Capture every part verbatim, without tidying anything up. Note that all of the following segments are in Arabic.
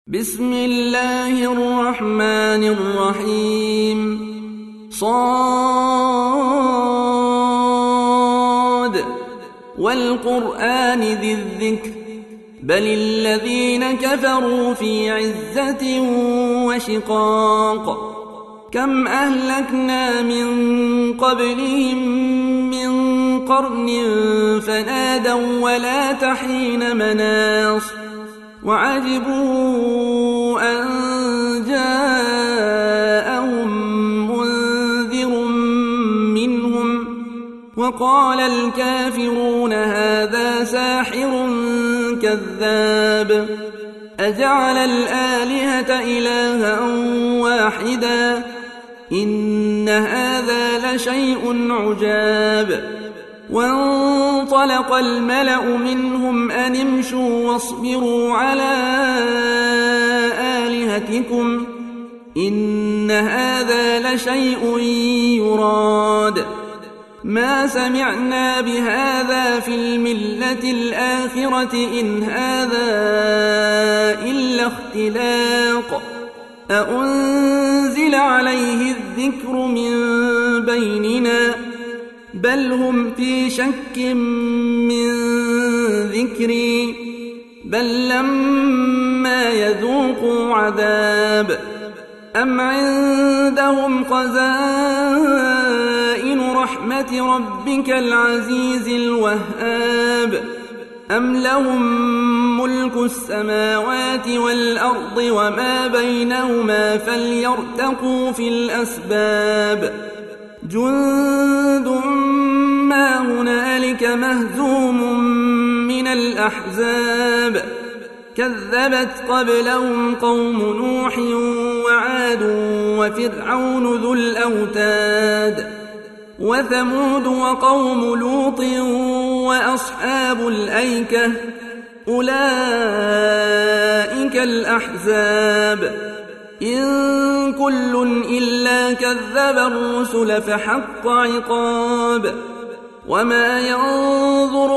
بسم الله الرحمن الرحيم صاد والقرآن ذي الذكر بل الذين كفروا في عزة وشقاق كم أهلكنا من قبلهم من قرن فنادوا ولا تحين مناص وعجبوا أن جاءهم منذر منهم وقال الكافرون هذا ساحر كذاب أجعل الآلهة إلها واحدا إن هذا لشيء عجاب وانطلق الملأ منهم أن امشوا واصبروا على آلهتكم إن هذا لشيء يراد ما سمعنا بهذا في الملة الآخرة إن هذا إلا اختلاق أأنزل عليه الذكر من بيننا بل هم في شك من ذكري بل لما يذوقوا عذاب أم عندهم خزائن رحمة ربك العزيز الوهاب أم لهم ملك السماوات والأرض وما بينهما فليرتقوا في الأسباب جند ما هنالك مهزوم من الأحزاب كذبت قبلهم قوم نوح وعاد وفرعون ذو الأوتاد وثمود وقوم لوط وأصحاب الأيكة أولئك الأحزاب إن كل إلا كذب الرسل فحق عقاب وما ينظر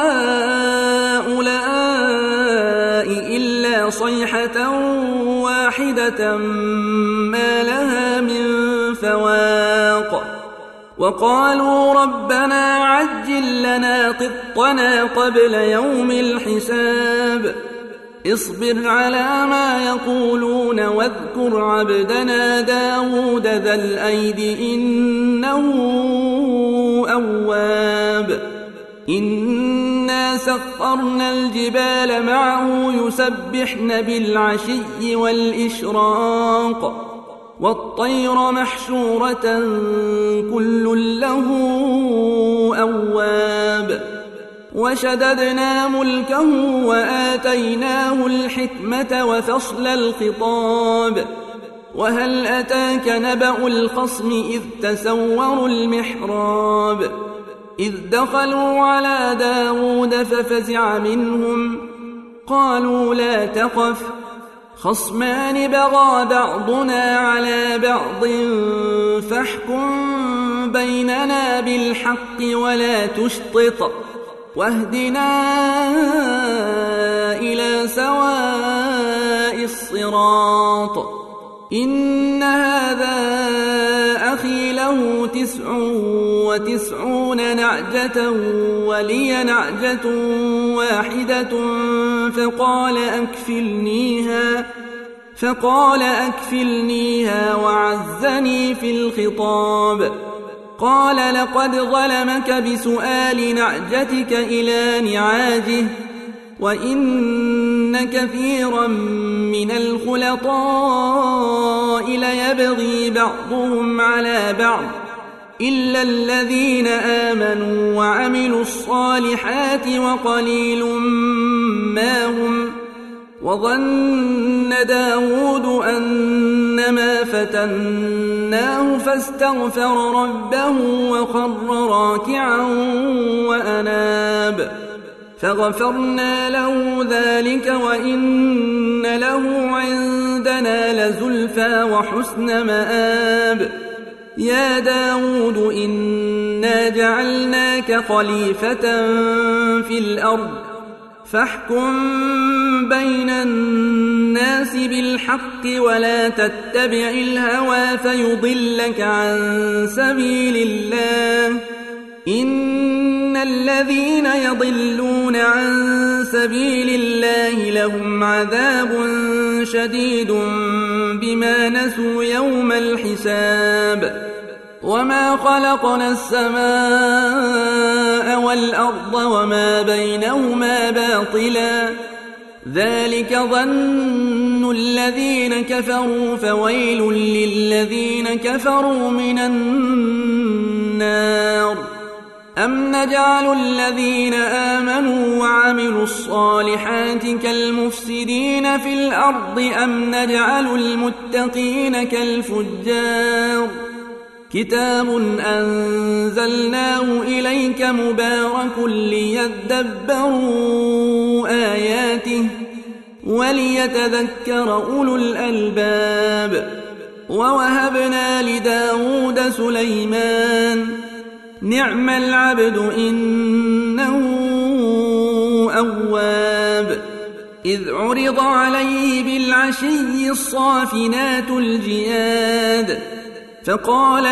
هؤلاء إلا صيحة واحدة ما لها من فواق وقالوا ربنا عجل لنا قطنا قبل يوم الحساب اصبر على ما يقولون واذكر عبدنا داود ذا الأيد إنه أواب إنا سخرنا الجبال معه يسبحن بالعشي والإشراق والطير محشورة كل له أواب وشددنا ملكه وآتيناه الحكمة وفصل الخطاب وهل أتاك نبأ الخصم إذ تسوروا المحراب إذ دخلوا على داود ففزع منهم قالوا لا تخف خصمان بغى بعضنا على بعض فاحكم بيننا بالحق ولا تشطط واهدنا إلى سواء الصراط إن هذا أخي له تسع وتسعون نعجة ولي نعجة واحدة فقال أكفلنيها فقال أكفلنيها وعزني في الخطاب قال لقد ظلمك بسؤال نعجتك إلى نعاجه وإن كثيرا من الخلطاء ليبغي بعضهم على بعض إلا الذين آمنوا وعملوا الصالحات وقليل ما هم وظن داود أنما فتناه فاستغفر ربه وخر راكعا وأناب فغفرنا له ذلك وإن له عندنا لزلفى وحسن مآب يا داود إنا جعلناك خليفة في الأرض فاحكم بين الناس الناس بالحق ولا تتبع الهوى فيضلك عن سبيل الله إن الذين يضلون عن سبيل الله لهم عذاب شديد بما نسوا يوم الحساب وما خلقنا السماء والأرض وما بينهما باطلا ذلك ظن الذين كفروا فويل للذين كفروا من النار أم نجعل الذين آمنوا وعملوا الصالحات كالمفسدين في الأرض أم نجعل المتقين كالفجار كتاب أنزلناه إليك مبارك ليدبروا آياته وليتذكر أولو الألباب ووهبنا لداود سليمان نعم العبد إنه أواب إذ عرض عليه بالعشي الصافنات الجياد فقال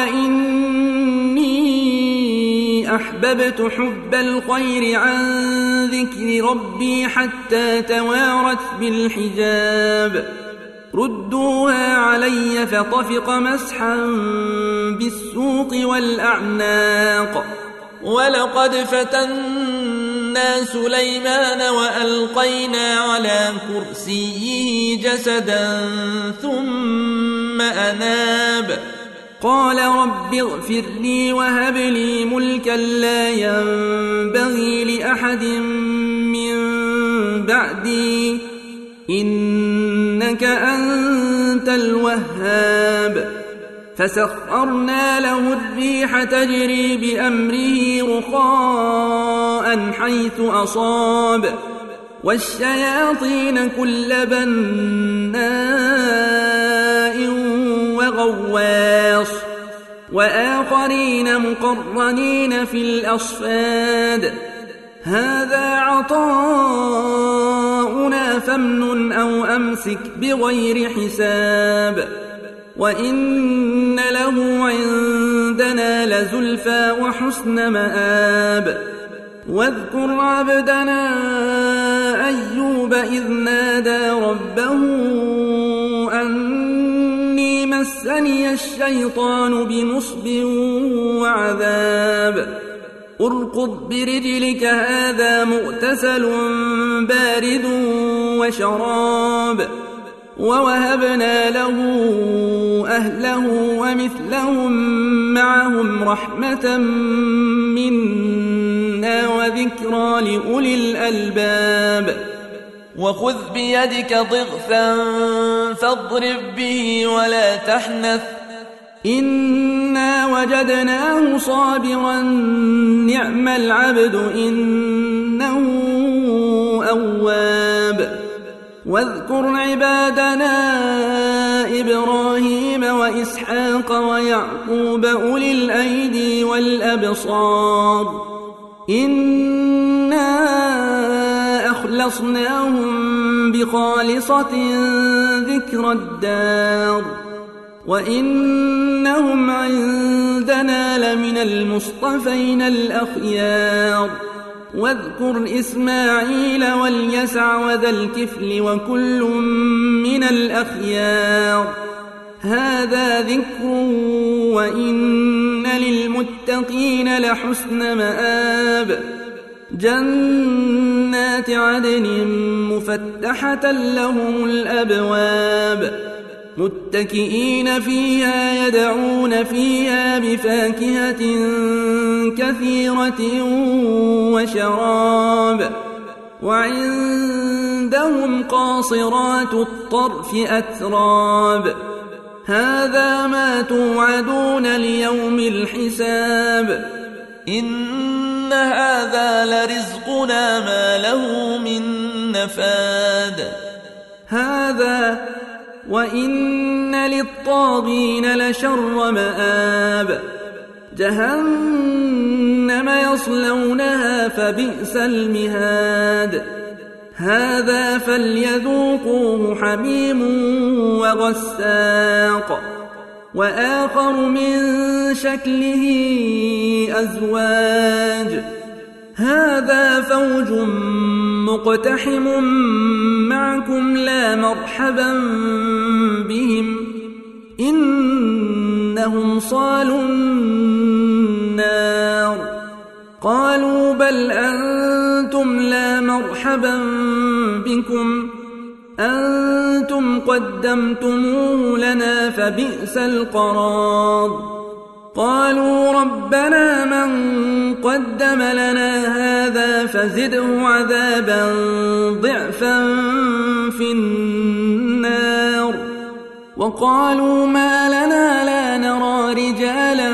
إني أحببت حب الخير عن ذكر ربي حتى توارت بالحجاب ردوها علي فطفق مسحا بالسوق والأعناق ولقد فتنا سليمان وألقينا على كرسيه جسدا ثم أناب قال رب اغفر لي وهب لي ملكا لا ينبغي لأحد من بعدي إنك أنت الوهاب فسخرنا له الريح تجري بأمره رخاء حيث أصاب والشياطين كل بناء وغواص وآخرين مقرنين في الأصفاد هذا عطاؤنا فامنن أو أمسك بغير حساب وإن له عندنا لزلفى وحسن مآب واذكر عبدنا أيوب إذ نادى ربه أني مسني الشيطان بنصب وعذاب اركض برجلك هذا مغتسل بارد وشراب ووهبنا له أهله ومثلهم معهم رحمة منا وذكرى لأولي الألباب وخذ بيدك ضغثا فاضرب به ولا تحنث إنا وجدناه صابرا نعم العبد إنه أواب واذكر عبادنا إبراهيم وإسحاق ويعقوب أولي الأيدي والأبصار إنا أخلصناهم بخالصة ذكر الدار وإنهم عندنا لمن المصطفين الأخيار واذكر إسماعيل واليسع وذا الكفل وكل من الأخيار هذا ذكر وإن للمتقين لحسن مآب جنات عدن مفتحة لهم الأبواب متكئين فيها يدعون فيها بفاكهة كثيرة وشراب وعندهم قاصرات الطرف أتراب هذا ما توعدون ليوم الحساب إن هذا لرزقنا ما له من نفاد هذا وإن للطاغين لشر مآب جهنم يصلونها فبئس المهاد هذا فليذوقوه حميم وغساق وآخر من شكله أزواج هذا فوج مقتحم معكم لا مرحبا بهم إنهم صالوا النار قالوا بل أنتم لا مرحبا بكم أنتم قدمتموه لنا فبئس القرار قالوا ربنا من قدم لنا هذا فزده عذابا ضعفا في النار وقالوا ما لنا لا نرى رجالا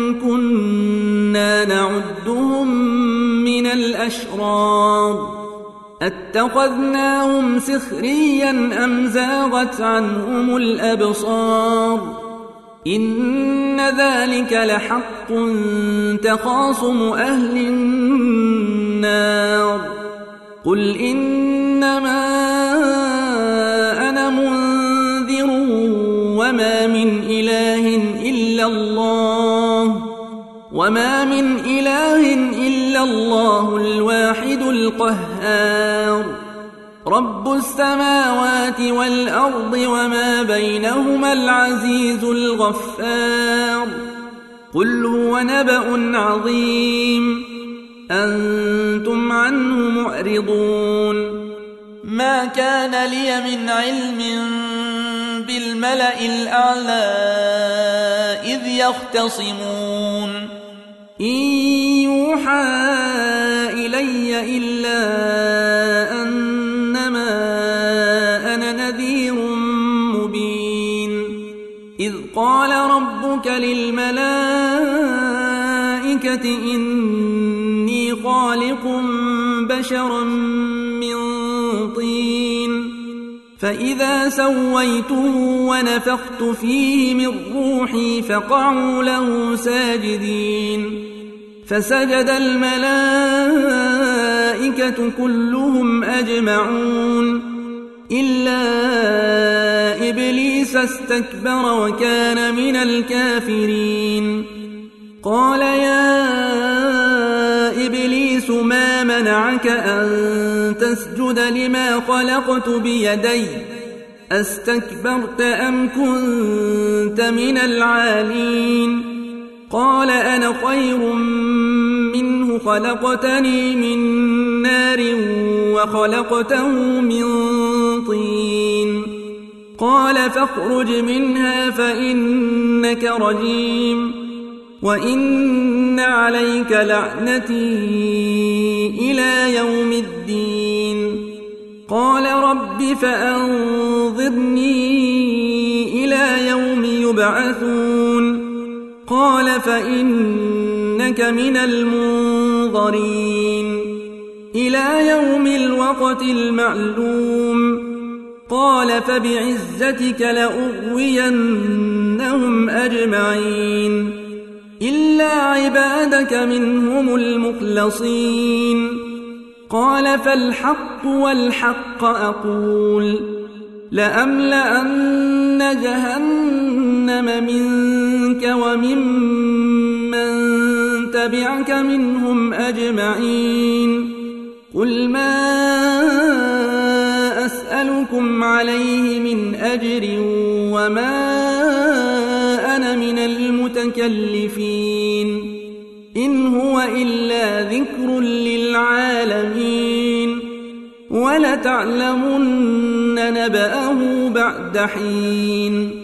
كنا نعدهم من الأشرار اتخذناهم سخريا أم زاغت عنهم الأبصار إن ذلك لحق تخاصم أهل النار قل إنما أنا منذر وما من إله إلا الله وما من إله إلا الله الواحد القهار رب السماوات والأرض وما بينهما العزيز الغفار قل هو نبأ عظيم أنتم عنه معرضون ما كان لي من علم بالملأ الأعلى إذ يختصمون إن يوحى إلي إلا أنما أنا نذير مبين إذ قال ربك للملائكة إني خالق بشرا من طين فإذا سويته ونفخت فيه من روحي فقعوا له ساجدين فسجد الملائكة كلهم أجمعون إلا إبليس استكبر وكان من الكافرين قال يا إبليس ما منعك أن تسجد لما خلقت بيدي أستكبرت أم كنت من العالين قال أنا خير منه خلقتني من نار وخلقته من طين قال فاخرج منها فإنك رجيم وإن عليك لعنتي إلى يوم الدين قال رب فأنظرني إلى يوم يبعثون قال فإنك من المنظرين إلى يوم الوقت المعلوم قال فبعزتك لأغوينهم أجمعين إلا عبادك منهم المخلصين قال فالحق والحق أقول لأملأن جهنم منك وممن تبعك منهم أجمعين قل ما أسألكم عليه من أجر وما أنا من المتكلفين إن هو إلا ذكر للعالمين ولتعلمن نبأه بعد حين